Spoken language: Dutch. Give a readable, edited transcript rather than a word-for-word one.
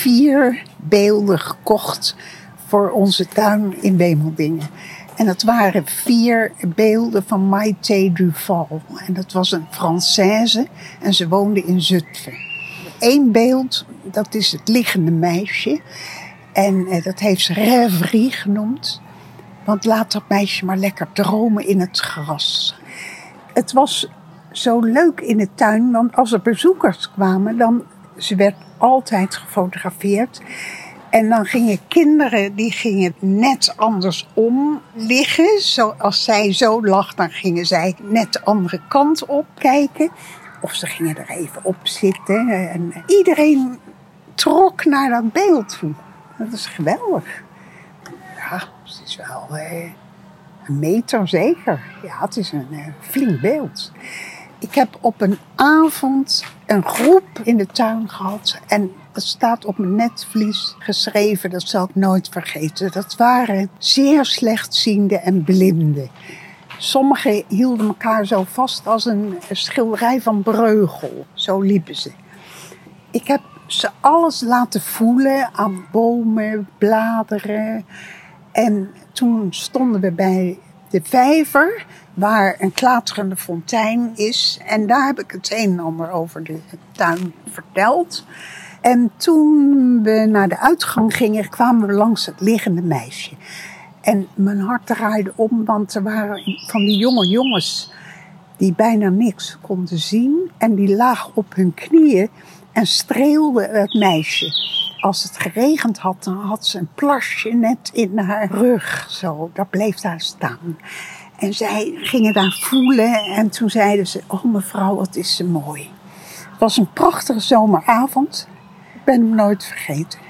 4 beelden gekocht voor onze tuin in Wemeldingen. En dat waren 4 beelden van Maïté Duval. En dat was een Française en ze woonde in Zutphen. 1 beeld, dat is het liggende meisje. En dat heeft ze rêverie genoemd. Want laat dat meisje maar lekker dromen in het gras. Het was zo leuk in de tuin, want als er bezoekers kwamen, ze werd altijd gefotografeerd. En dan gingen kinderen, die gingen net andersom liggen. Als zij zo lag, dan gingen zij net de andere kant op kijken. Of ze gingen er even op zitten. En iedereen trok naar dat beeld toe. Dat is geweldig. Ja, het is wel 1 meter zeker. Ja, het is een flink beeld. Ik heb op een avond een groep in de tuin gehad. En dat staat op mijn netvlies geschreven, dat zal ik nooit vergeten. Dat waren zeer slechtziende en blinden. Sommigen hielden elkaar zo vast als een schilderij van Breugel. Zo liepen ze. Ik heb ze alles laten voelen aan bomen, bladeren. En toen stonden we bij de vijver, waar een klaterende fontein is. En daar heb ik het een en ander over de tuin verteld. En toen we naar de uitgang gingen, kwamen we langs het liggende meisje. En mijn hart draaide om, want er waren van die jonge jongens die bijna niks konden zien. En die lagen op hun knieën en streelden het meisje. Als het geregend had, dan had ze een plasje net in haar rug. Zo, dat bleef daar staan. En zij gingen daar voelen en toen zeiden ze, oh mevrouw, wat is ze mooi. Het was een prachtige zomeravond. Ik ben hem nooit vergeten.